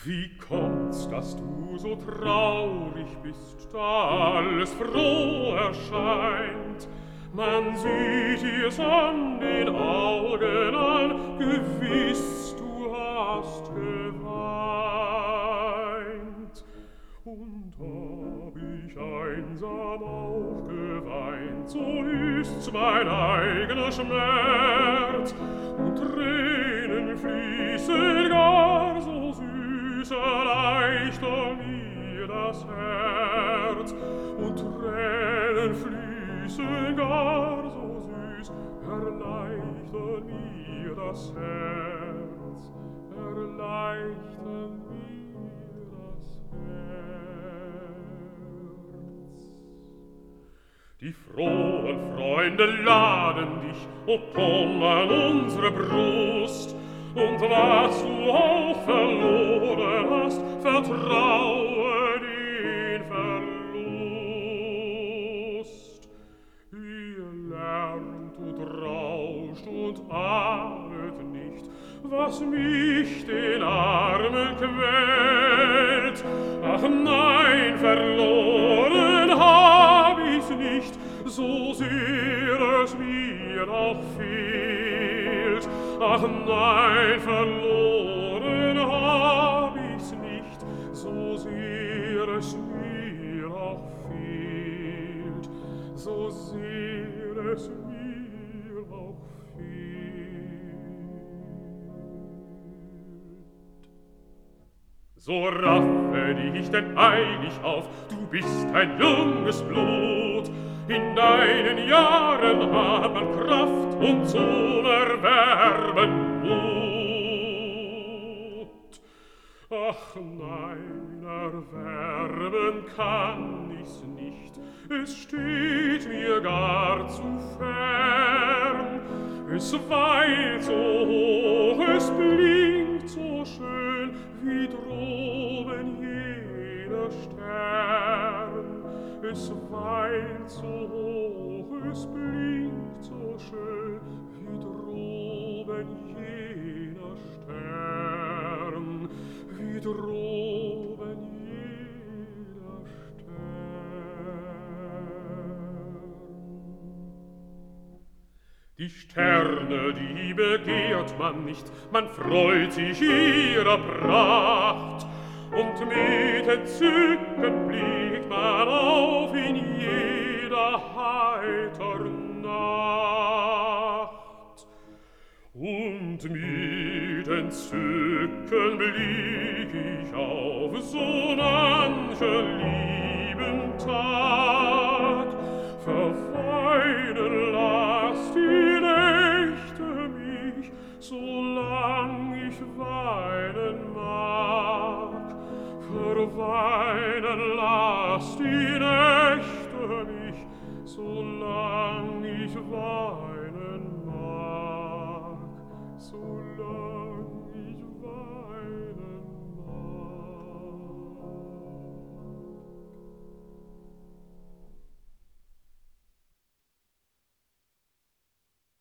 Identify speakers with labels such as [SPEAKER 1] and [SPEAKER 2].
[SPEAKER 1] Wie kommt's, dass du so traurig bist, da alles froh erscheint? Man sieht dir's an den Augen an, gewiss, du hast geweint. Und hab ich einsam auch geweint, so ist's mein eigener Schmerz, und Tränen fließen gar so süß, erleichtern mir das Herz, und Tränen fließen gar so süß, erleichtern mir das Herz, erleichtern mir das Herz. Die frohen Freunde laden dich, o komm an unsere Brust, und was du auch verloren hast, vertraue den Verlust. Ihr lernt und rauscht und ahnet nicht, was mich den Armen quält. Ach nein, verloren hab ich's nicht, so sehr es mir auch fehlt. Ach nein, verloren hab ich's nicht, so sehr es mir auch fehlt, so sehr es mir auch fehlt. So raffe dich denn eilig auf, du bist ein junges Blut, in deinen Jahren hat man Kraft und zum Erwerben Mut. Ach nein, erwerben kann ich's nicht, es steht mir gar zu fern. Es weilt so hoch, es blinkt so schön, wie droben jener Stern. Es weilt so hoch, es blinkt so schön, wie droben jener Stern, wie droben jener Stern. Die Sterne, die begehrt man nicht, man freut sich ihrer Pracht, und mit Entzücken blickt man auf in jeder heitern Nacht. Und mit Entzücken blick ich auf so manchen lieben Tag, verweinen lass die Nächte mich, solang ich weinen mag. Verweinen lass die Nächte mich, solang ich weinen mag, solang ich weinen